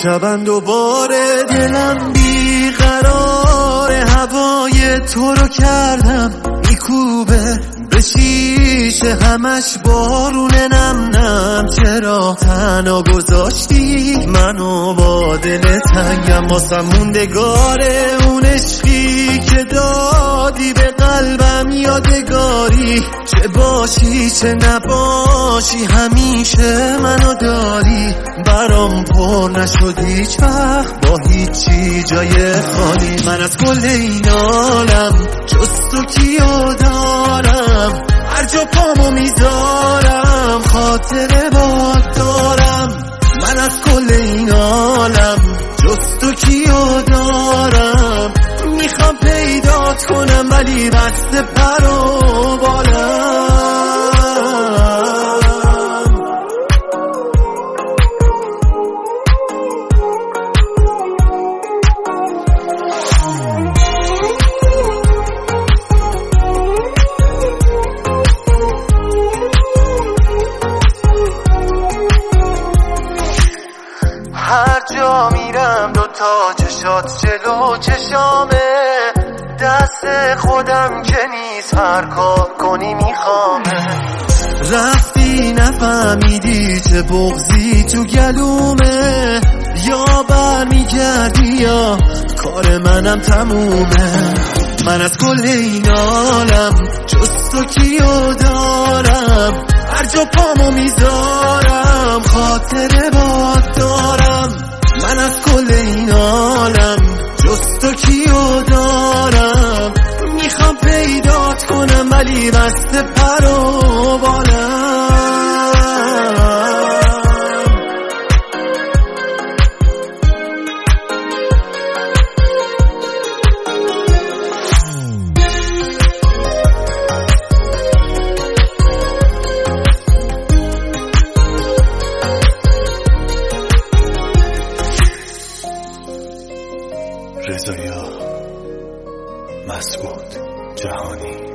شبم دوباره دلم بیقرار، هوای تو رو کردم میکوبه به شیشه، همش بارونه نم نم. چرا تنها گذاشتی منو با دل تنگم؟ واسم موندگاره اون عشقی که دادی به قلبم، یادگاری چه باشی چه نباشی همیشه منو داری. برام پر نشد هیچ وقت با هیچی جای خالی. من از کل این عالم جز تو کیو دارم؟ هر جا پامو میذارم خاطره باد دارم. من از کل این عالم جز تو کیو دارم؟ میخوام پیدات کنم ولی بسته پر و بالم. هر جا میرم دوتا چشات جلو چشامه، دست خودم که نیست هر کار کنی میخوامه. رفتی نفهمیدی چه بغضی تو گلومه، یا برمیگردی یا کار منم تمومه. من از کل این عالم جز تو کیو دارم؟ هر جا پامو میذارم خاطره باد دارم. من از کل این عالم جز تو کیو دارم؟ میخوام پیدات کنم ولی بسته پر و بالم. رضا مسعود جهانی.